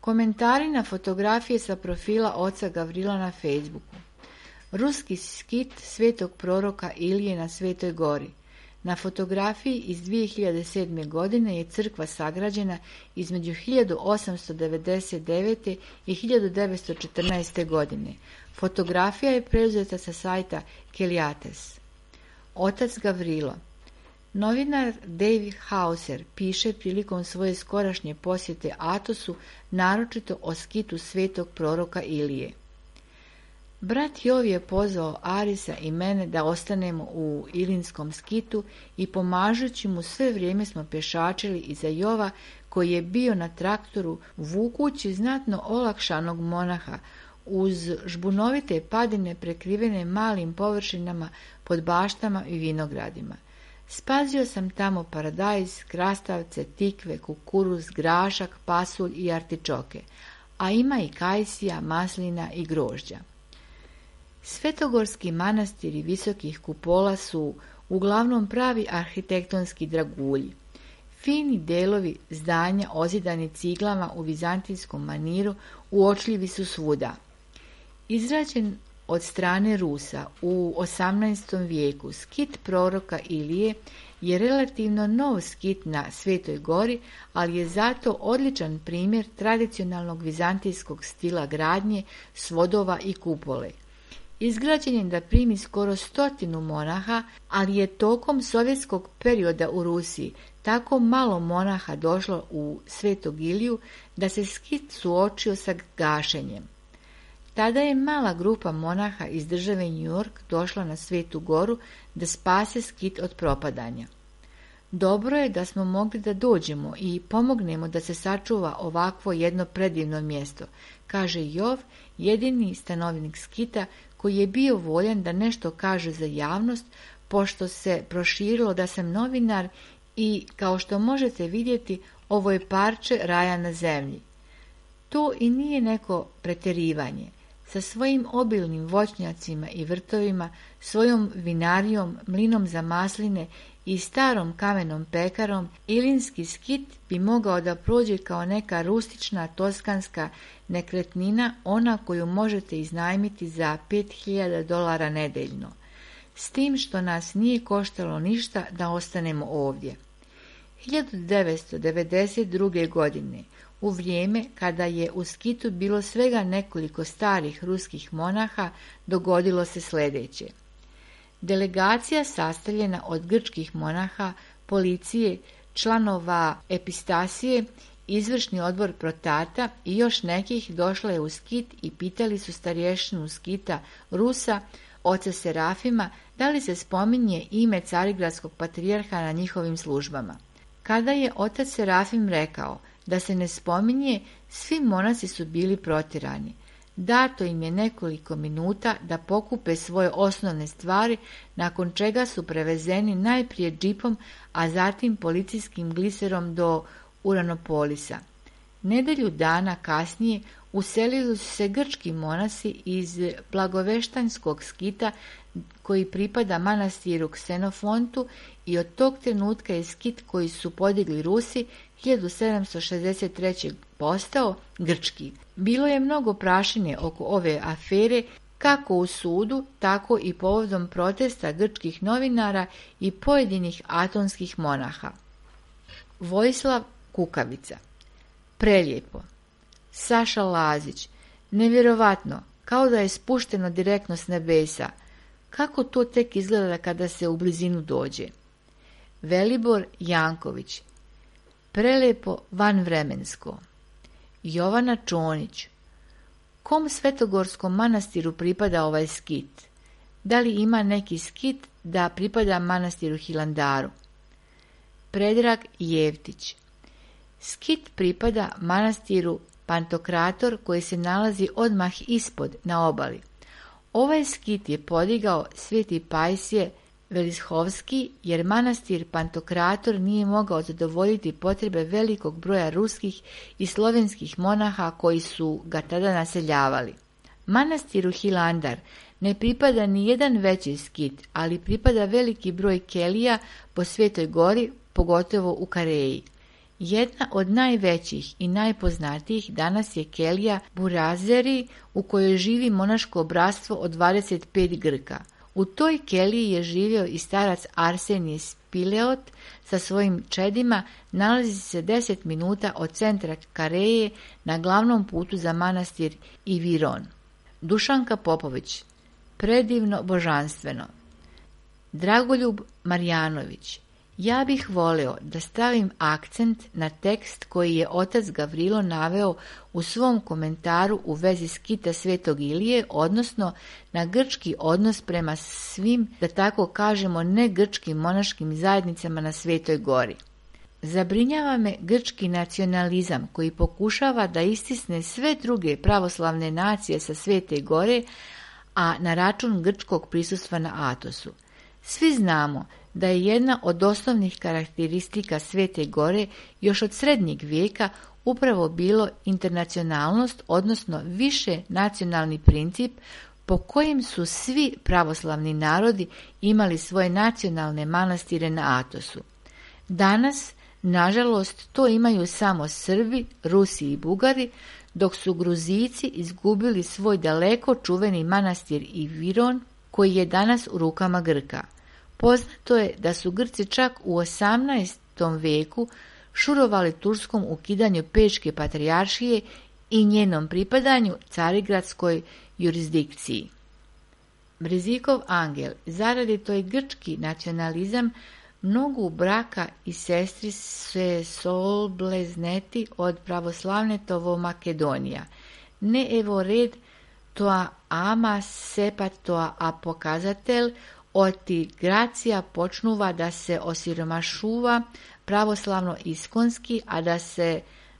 Komentari na fotografije sa profila oca Gavrila na Facebooku. Ruski skit svetog proroka Ilije na Svetoj gori. Na fotografiji iz 2007. godine je crkva sagrađena između 1899. i 1914. godine. Fotografija je preuzeta sa sajta Keliates. Otac Gavrilo. Novinar David Hauser piše prilikom svoje skorašnje posjete Atosu naročito o skitu svetog proroka Ilije. Brat Jov je pozvao Arisa i mene da ostanemo u ilinskom skitu i pomažući mu sve vrijeme smo pješačili iza Jova koji je bio na traktoru vukući znatno olakšanog monaha uz žbunovite padine prekrivene malim površinama pod baštama i vinogradima. Spazio sam tamo paradajz, krastavce, tikve, kukuruz, grašak, pasulj i artičoke, a ima i kajsija, maslina i grožđa. Svetogorski manastiri visokih kupola su uglavnom pravi arhitektonski dragulji. Fini delovi zdanja ozidani ciglama u vizantijskom maniru uočljivi su svuda. Izrađen od strane Rusa u 18. vijeku, skit proroka Ilije je relativno nov skit na Svetoj gori, ali je zato odličan primjer tradicionalnog vizantijskog stila gradnje, svodova i kupole. Izgrađen je da primi skoro 100 monaha, ali je tokom sovjetskog perioda u Rusiji tako malo monaha došlo u Svetog Iliju da se skit suočio sa gašenjem. Tada je mala grupa monaha iz države New York došla na Svetu goru da spase skit od propadanja. Dobro je da smo mogli da dođemo i pomognemo da se sačuva ovakvo jedno predivno mjesto, kaže Jov, jedini stanovnik skita koji je bio voljan da nešto kaže za javnost, pošto se proširilo da sam novinar i, kao što možete vidjeti, ovo je parče raja na zemlji. To i nije neko pretjerivanje. Sa svojim obilnim voćnjacima i vrtovima, svojom vinarijom, mlinom za masline i starom kamenom pekarom, ilinski skit bi mogao da prođe kao neka rustična toskanska nekretnina, ona koju možete iznajmiti za $5.000 nedeljno, s tim što nas nije koštalo ništa da ostanemo ovdje. 1992. godine, u vrijeme kada je u skitu bilo svega nekoliko starih ruskih monaha, dogodilo se sljedeće. Delegacija sastavljena od grčkih monaha, policije, članova epistasije, izvršni odbor protata i još nekih došla je u skit i pitali su starješinu skita Rusa, oca Serafima, da li se spominje ime carigradskog patrijarha na njihovim službama. Kada je otac Serafim rekao da se ne spominje, svi monasi su bili protjerani. Dato im je nekoliko minuta da pokupe svoje osnovne stvari, nakon čega su prevezeni najprije džipom, a zatim policijskim gliserom do Uranopolisa. Nedelju dana kasnije uselili su se grčki monasi iz blagoveštanskog skita koji pripada manastiru Ksenofontu i od tog trenutka je skit koji su podigli Rusi 1763. postao grčki. Bilo je mnogo prašine oko ove afere, kako u sudu, tako i povodom protesta grčkih novinara i pojedinih atonskih monaha. Vojislav Kukavica. Prelijepo. Saša Lazić. Nevjerovatno, kao da je spušteno direktno s nebesa. Kako to tek izgleda kada se u blizinu dođe? Velibor Janković. Prelijepo vanvremensko. Jovana Čonić. Kom svetogorskom manastiru pripada ovaj skit? Da li ima neki skit da pripada manastiru Hilandaru? Predrag Jevtić. Skit pripada manastiru Pantokrator koji se nalazi odmah ispod na obali. Ovaj skit je podigao sveti Pajsije Velishovski jer manastir Pantokrator nije mogao zadovoljiti potrebe velikog broja ruskih i slovenskih monaha koji su ga tada naseljavali. Manastiru Hilandar ne pripada ni jedan veći skit, ali pripada veliki broj kelija po Svetoj gori, pogotovo u Kareji. Jedna od najvećih i najpoznatijih danas je kelija Burazeri u kojoj živi monaško bratstvo od 25 Grka. U toj keliji je živio i starac Arsenije Spileot sa svojim čedima, nalazi se 10 minuta od centra Kareje na glavnom putu za manastir Iviron. Dušanka Popović, predivno božanstveno. Dragoljub Marjanović, ja bih voleo da stavim akcent na tekst koji je otac Gavrilo naveo u svom komentaru u vezi skita Svetog Ilije, odnosno na grčki odnos prema svim, da tako kažemo, negrčkim monaškim zajednicama na Svetoj Gori. Zabrinjava me grčki nacionalizam koji pokušava da istisne sve druge pravoslavne nacije sa Svete Gore, a na račun grčkog prisustva na Atosu. Svi znamo da je jedna od osnovnih karakteristika Svete Gore još od srednjeg vijeka upravo bilo internacionalnost, odnosno više nacionalni princip po kojem su svi pravoslavni narodi imali svoje nacionalne manastire na Atosu. Danas, nažalost, to imaju samo Srbi, Rusi i Bugari, dok su Gruzijci izgubili svoj daleko čuveni manastir Iviron, koji je danas u rukama Grka. Poznato je da su Grci čak u 18. veku šurovali turskom ukidanju Peške patrijaršije i njenom pripadanju carigradskoj jurisdikciji. Brizikov Angel, zaradi toj grčki nacionalizam, mnogu braka i sestri se solblezneti od pravoslavne tovo Makedonija. Ne evo red toa ama sepa toa a pokazatelj, oti Gracija počnuva da se osiromašuva pravoslavno iskonski, a da se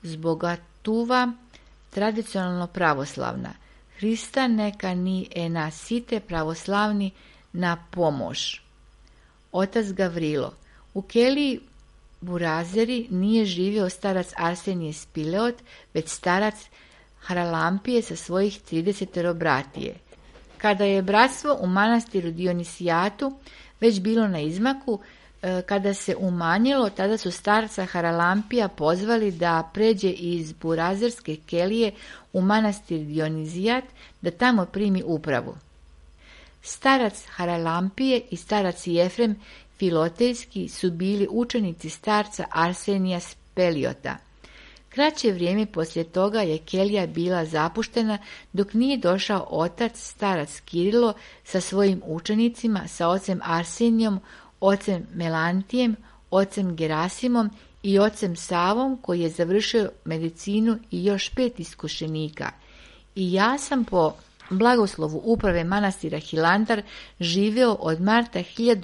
zbogatuva tradicionalno pravoslavna. Hrista neka ni enasite pravoslavni na pomož. Otac Gavrilo, u keliji Burazeri nije živio starac Arsenije Spileot, već starac Haralampije sa svojih 30 bratije. Kada je bratstvo u manastiru Dionisijatu već bilo na izmaku, kada se umanjilo, tada su starca Haralampija pozvali da pređe iz Burazerske kelije u manastir Dionizijat, da tamo primi upravu. Starac Haralampije i starac Jefrem Filotejski su bili učenici starca Arsenija Speliota. Kraće vrijeme poslije toga je kelija bila zapuštena dok nije došao otac starac Kirilo sa svojim učenicima, sa ocem Arsenijom, ocem Melantijem, ocem Gerasimom i ocem Savom koji je završio medicinu i još 5 iskušenika. I ja sam po blagoslovu uprave manastira Hilandar živio od marta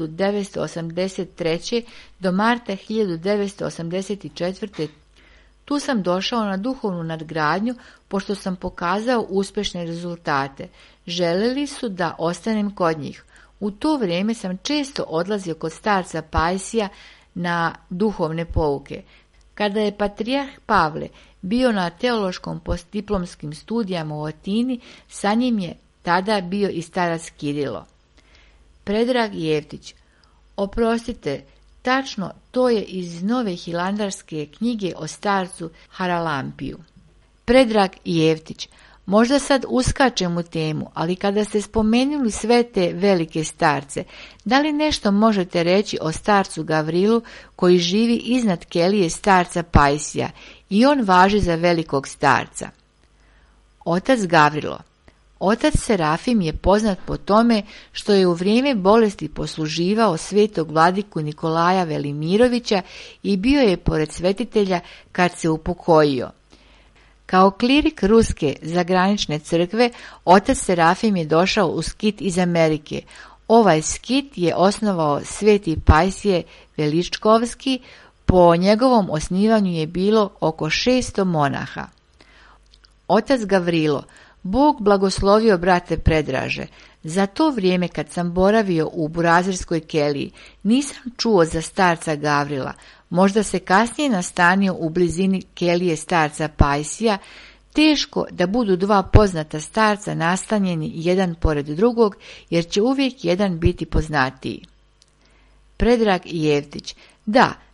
1983. do marta 1984. Tu sam došao na duhovnu nadgradnju, pošto sam pokazao uspješne rezultate. Želeli su da ostanem kod njih. U to vrijeme sam često odlazio kod starca Pajsija na duhovne pouke. Kada je patrijarh Pavle bio na teološkom postdiplomskim studijama u Atini, sa njim je tada bio i starac Kirilo. Predrag Jevtić, oprostite, tačno, to je iz nove hilandarske knjige o starcu Haralampiju. Predrag Jevtić, možda sad uskačem u temu, ali kada ste spomenuli sve te velike starce, da li nešto možete reći o starcu Gavrilu koji živi iznad kelije starca Pajsija i on važi za velikog starca? Otac Gavrilo, otac Serafim je poznat po tome što je u vrijeme bolesti posluživao svetog vladiku Nikolaja Velimirovića i bio je pored svetitelja kad se upokojio. Kao klirik ruske zagranične crkve, otac Serafim je došao u skit iz Amerike. Ovaj skit je osnovao sveti Pajsije Veličkovski, po njegovom osnivanju je bilo oko 600 monaha. Otac Gavrilo, Bog blagoslovio brate Predraže. Za to vrijeme kad sam boravio u Burazerskoj keliji, nisam čuo za starca Gavrila. Možda se kasnije nastanio u blizini kelije starca Pajsija. Teško da budu dva poznata starca nastanjeni jedan pored drugog, jer će uvijek jedan biti poznatiji. Predrag Jevtić, da,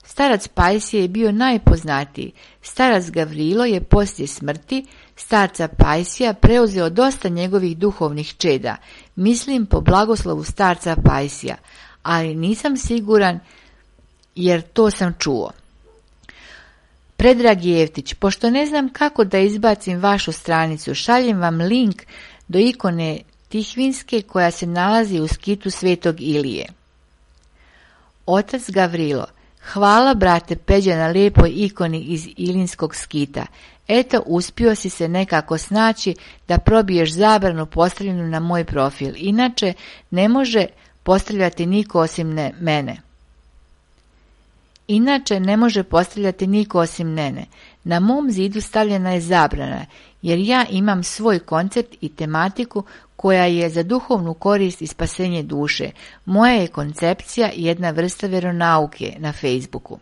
Starac Pajsije je bio najpoznatiji. Starac Gavrilo je poslije smrti starca Pajsija preuzeo dosta njegovih duhovnih čeda, mislim po blagoslovu starca Pajsija, ali nisam siguran jer to sam čuo. Predrag Jeftić, pošto ne znam kako da izbacim vašu stranicu, šaljem vam link do ikone Tihvinske koja se nalazi u skitu Svetog Ilije. Otac Gavrilo, hvala brate Peđa na lijepoj ikoni iz Ilinskog skita. Eto, uspio si se nekako snaći da probiješ zabranu postavljenu na moj profil. Inače, ne može postavljati niko osim mene. Na mom zidu stavljena je zabrana, jer ja imam svoj koncept i tematiku koja je za duhovnu korist i spasenje duše. Moja je koncepcija jedna vrsta vjeronauke na Facebooku.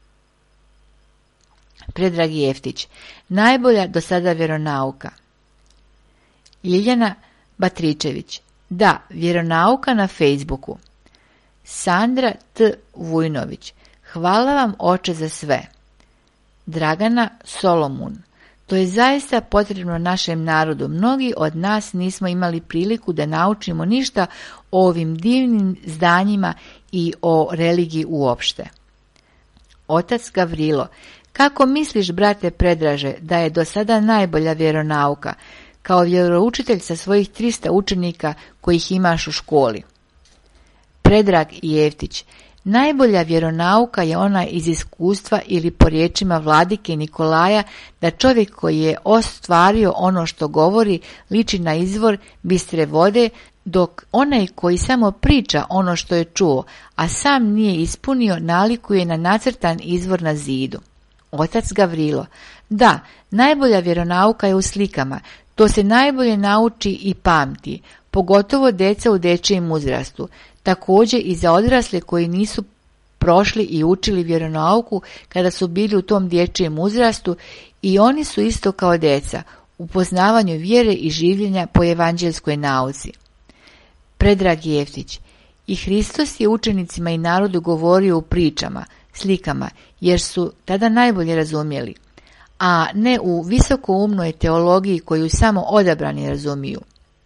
Predrag Jeftić, najbolja do sada vjeronauka. Ljiljana Batričević, da, vjeronauka na Facebooku. Sandra T. Vujnović, hvala vam oče za sve. Dragana Solomun, to je zaista potrebno našem narodu. Mnogi od nas nismo imali priliku da naučimo ništa o ovim divnim zdanjima i o religiji uopšte. Otac Gavrilo, kako misliš, brate Predraže, da je do sada najbolja vjeronauka, kao vjeroučitelj sa svojih 300 učenika kojih imaš u školi? Predrag Jeftić, najbolja vjeronauka je ona iz iskustva ili po riječima vladike Nikolaja da čovjek koji je ostvario ono što govori liči na izvor bistre vode, dok onaj koji samo priča ono što je čuo, a sam nije ispunio, nalikuje na nacrtan izvor na zidu. Otac Gavrilo, da, najbolja vjeronauka je u slikama, to se najbolje nauči i pamti, pogotovo djeca u dečjem uzrastu. Također i za odrasle koji nisu prošli i učili vjeronauku kada su bili u tom dječjem uzrastu, i oni su isto kao djeca u poznavanju vjere i življenja po evanđelskoj nauci. Predrag Jeftić, i Hristos je učenicima i narodu govorio u pričama, slikama, jer su tada najbolje razumjeli, a ne u visokoumnoj teologiji koju samo odabrani razumiju.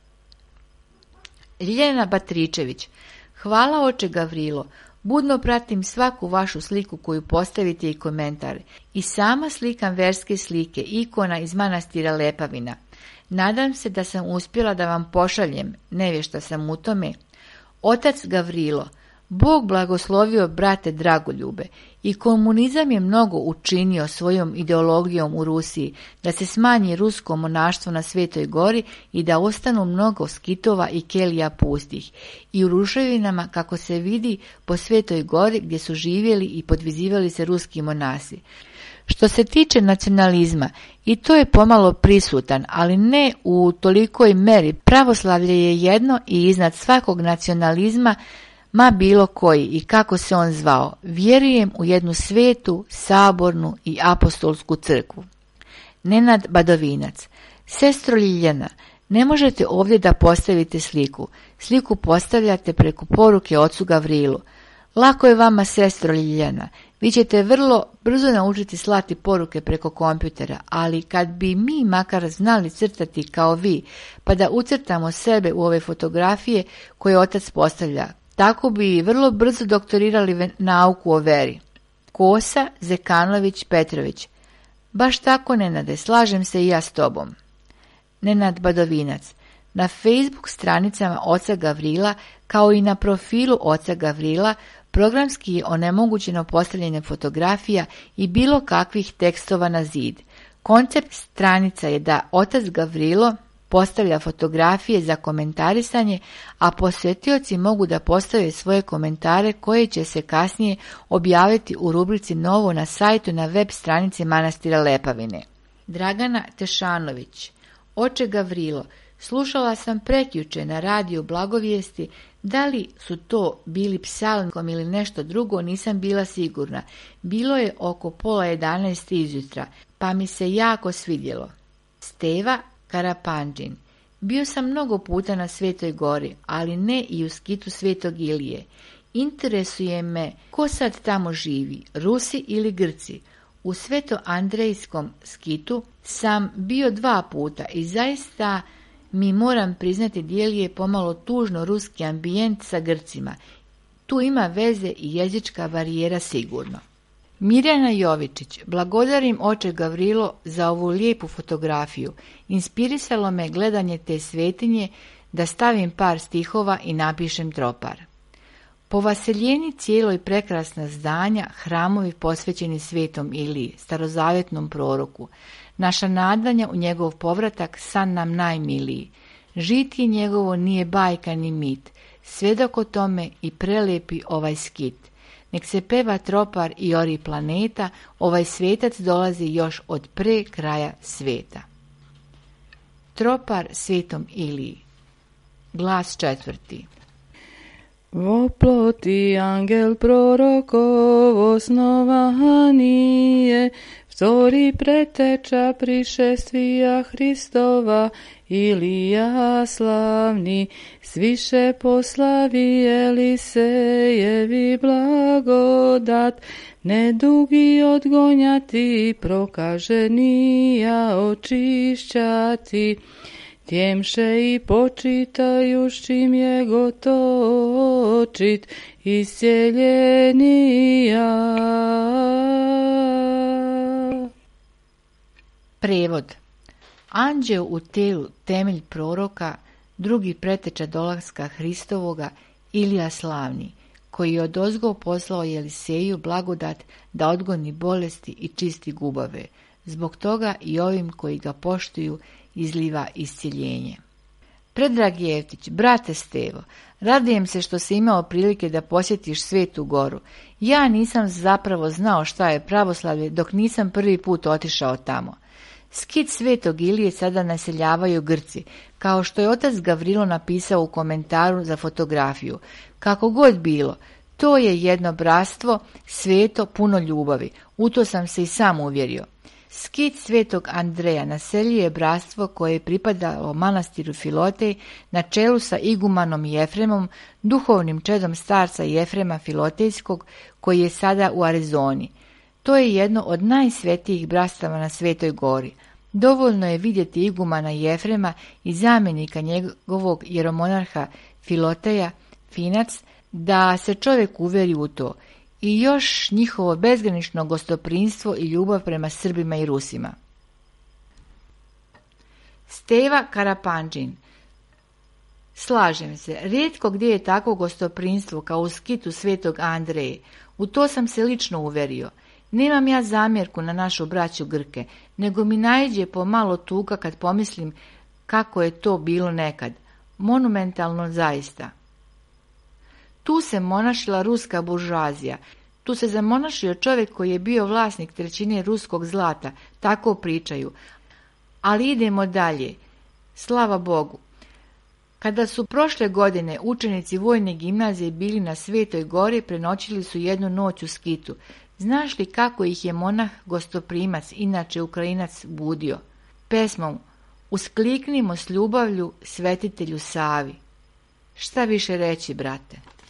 Ljiljana Batričević, hvala oče Gavrilo, budno pratim svaku vašu sliku koju postavite i komentare. I sama slikam verske slike, ikona iz manastira Lepavina. Nadam se da sam uspjela da vam pošaljem, nevješta sam u tome. Otac Gavrilo, Bog blagoslovio brate Dragoljube, i komunizam je mnogo učinio svojom ideologijom u Rusiji da se smanji rusko monaštvo na Svetoj gori i da ostanu mnogo skitova i kelija pustih, i u ruševinama kako se vidi po Svetoj gori gdje su živjeli i podvizivali se ruski monasi. Što se tiče nacionalizma, i to je pomalo prisutan, ali ne u tolikoj meri. Pravoslavlje je jedno i iznad svakog nacionalizma, ma bilo koji i kako se on zvao. Vjerujem u jednu svetu, sabornu i apostolsku crkvu. Nenad Badovinac, sestro Ljiljana, ne možete ovdje da postavite sliku. Sliku postavljate preko poruke ocu Gavrilu. Lako je vama, sestro Ljiljana. Vi ćete vrlo brzo naučiti slati poruke preko kompjutera, ali kad bi mi makar znali crtati kao vi, pa da ucrtamo sebe u ove fotografije koje otac postavlja, tako bi vrlo brzo doktorirali nauku o veri. Kosa Zekanović Petrović, baš tako, Nenade, slažem se i ja s tobom. Nenad Badovinac, na Facebook stranicama oca Gavrila, kao i na profilu oca Gavrila, programski je onemogućeno postavljanje fotografija i bilo kakvih tekstova na zid. Koncept stranica je da otac Gavrilo postavlja fotografije za komentarisanje, a posjetioci mogu da postave svoje komentare koje će se kasnije objaviti u rubrici Novo na sajtu na web stranici manastira Lepavine. Dragana Tešanović, oče Gavrilo, slušala sam prekjuče na radiju Blagovijesti, da li su to bili psalmkom ili nešto drugo, nisam bila sigurna. Bilo je oko 10:30 izjutra, pa mi se jako svidjelo. Steva Karapanđin, bio sam mnogo puta na Svetoj gori, ali ne i u skitu Svetog Ilije. Interesuje me ko sad tamo živi, Rusi ili Grci. U Sveto-Andrejskom skitu sam bio 2 puta i zaista mi moram priznati djeluje pomalo tužno ruski ambijent sa Grcima. Tu ima veze i jezička barijera sigurno. Mirjana Jovičić, blagodarim oče Gavrilo za ovu lijepu fotografiju. Inspirisalo me gledanje te svetinje da stavim par stihova i napišem tropar. Po vaseljeni cijeloj prekrasna zdanja, hramovi posvećeni svetom Iliji, starozavjetnom proroku. Naša nadanja u njegov povratak san nam najmiliji. Žitije njegovo nije bajka ni mit, svjedok o tome i prelijepi ovaj skit. Nek se peva tropar i ori planeta, ovaj svetac dolazi još od pre kraja sveta. Tropar svetom Iliji. Glas 4. Voploti angel prorokov osnovanije, vtori preteča prišestvija Hristova, Ilija slavni, sviše poslavi Elisejevi blagodat, nedugi odgonjati, prokaženija očišćati, tjemše i počitaju s čim je gotočit, isceljenija. Prevod. Anđeo u telu, temelj proroka, drugi preteča dolaska Hristovoga, Ilija slavni, koji je odozgo poslao Eliseju blagodat da odgoni bolesti i čisti gubave. Zbog toga i ovim koji ga poštuju izliva iscjeljenje. Predrag Jeftić, brate Stevo, radujem se što si imao prilike da posjetiš Svetu Goru. Ja nisam zapravo znao šta je pravoslavlje dok nisam prvi put otišao tamo. Skit Svetog Ilije sada naseljavaju Grci, kao što je otac Gavrilo napisao u komentaru za fotografiju. Kako god bilo, to je jedno bratstvo, sveto, puno ljubavi. U to sam se i sam uvjerio. Skit Svetog Andreja naseljuje bratstvo koje je pripadalo manastiru Filotej na čelu sa igumanom Jefremom, duhovnim čedom starca Jefrema Filotejskog, koji je sada u Arizoni. To je jedno od najsvetijih bratstava na Svetoj Gori. Dovoljno je vidjeti igumana Jefrema i zamjenika njegovog jeromonarha Filoteja, Finac, da se čovjek uvjeri u to. I još njihovo bezgranično gostoprinstvo i ljubav prema Srbima i Rusima. Steva Karapanđin. Slažem se, rijetko gdje je takvo gostoprinstvo kao u skitu Svetog Andreje. U to sam se lično uvjerio. Nemam ja zamjerku na našu braću Grke, nego mi naiđe pomalo tuga kad pomislim kako je to bilo nekad. Monumentalno zaista. Tu se monašila ruska buržoazija. Tu se zamonašio čovjek koji je bio vlasnik trećine ruskog zlata, tako pričaju. Ali idemo dalje. Slava Bogu. Kada su prošle godine učenici vojne gimnazije bili na Svetoj Gori, prenoćili su jednu noć u skitu. Znaš li kako ih je monah gostoprimac, inače Ukrajinac, budio? Pesmom Uskliknimo s ljubavlju svetitelju Savi. Šta više reći, brate?